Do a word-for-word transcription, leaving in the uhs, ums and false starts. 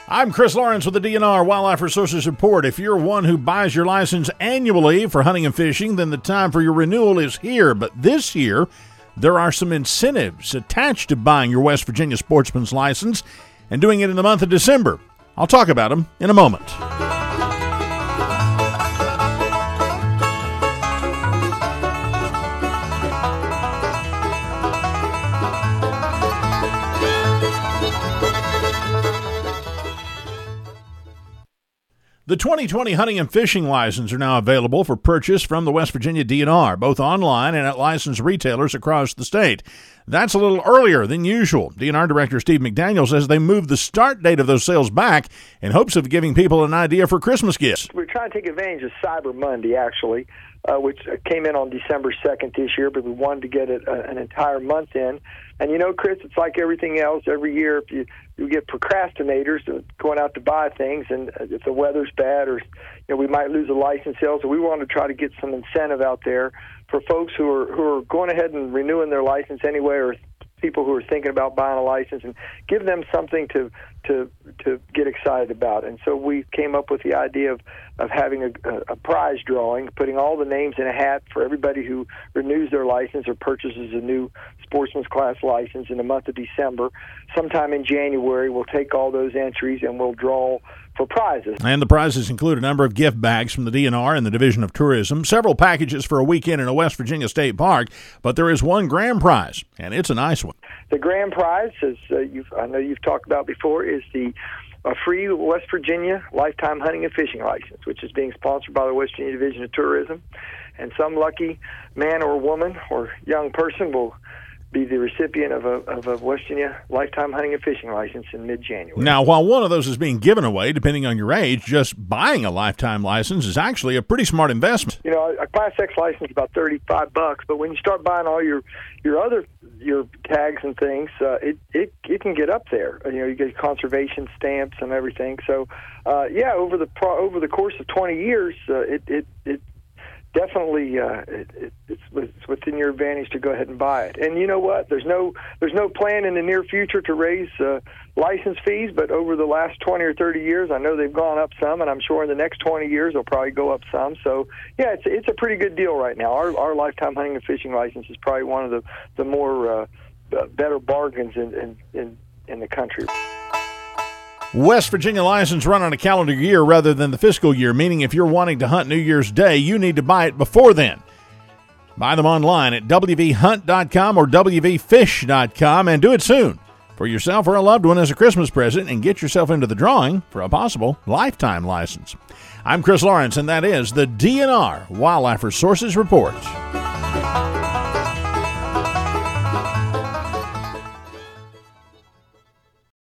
I'm Chris Lawrence with the D N R Wildlife Resources Report. If you're one who buys your license annually for hunting and fishing, then the time for your renewal is here. But this year, there are some incentives attached to buying your West Virginia sportsman's license and doing it in the month of December. I'll talk about them in a moment. The twenty twenty hunting and fishing license are now available for purchase from the West Virginia D N R, both online and at licensed retailers across the state. That's a little earlier than usual. D N R Director Steve McDaniel says they moved the start date of those sales back in hopes of giving people an idea for Christmas gifts. We're trying to take advantage of Cyber Monday, actually, uh, which came in on December second this year, but we wanted to get it uh, an entire month in. And, you know, Chris, it's like everything else. Every year, if you, you get procrastinators going out to buy things, and if the weather's bad or, you know, we might lose a license sale. So we want to try to get some incentive out there for folks who are who are going ahead and renewing their license anyway, or people who are thinking about buying a license, and give them something to to to get excited about. And so we came up with the idea of of having a, a prize drawing, putting all the names in a hat for everybody who renews their license or purchases a new sportsman's class license in the month of December. Sometime in January, we'll take all those entries and we'll draw for prizes. And the prizes include a number of gift bags from the D N R and the Division of Tourism, several packages for a weekend in a West Virginia state park, but there is one grand prize, and it's a nice one. The grand prize, as uh, you've, I know you've talked about before, is the a free West Virginia lifetime hunting and fishing license, which is being sponsored by the West Virginia Division of Tourism. And some lucky man or woman or young person will be the recipient of a, of a West Virginia lifetime hunting and fishing license in mid-January. Now, while one of those is being given away, depending on your age, just buying a lifetime license is actually a pretty smart investment. You know, a Class X license is about thirty-five bucks, but when you start buying all your your other your tags and things, uh, it, it it can get up there. You know, you get conservation stamps and everything. So, uh, yeah, over the pro, over the course of twenty years, uh, it it it. Definitely, uh, it, it, it's, it's within your advantage to go ahead and buy it. And you know what? There's no there's no plan in the near future to raise uh, license fees, but over the last twenty or thirty years, I know they've gone up some, and I'm sure in the next twenty years they'll probably go up some. So, yeah, it's it's a pretty good deal right now. Our our lifetime hunting and fishing license is probably one of the the more uh, better bargains in in, in, in the country. West Virginia license run on a calendar year rather than the fiscal year, meaning if you're wanting to hunt New Year's Day, you need to buy it before then. Buy them online at w v hunt dot com or w v fish dot com and do it soon for yourself or a loved one as a Christmas present, and get yourself into the drawing for a possible lifetime license. I'm Chris Lawrence, and that is the D N R Wildlife Resources Report.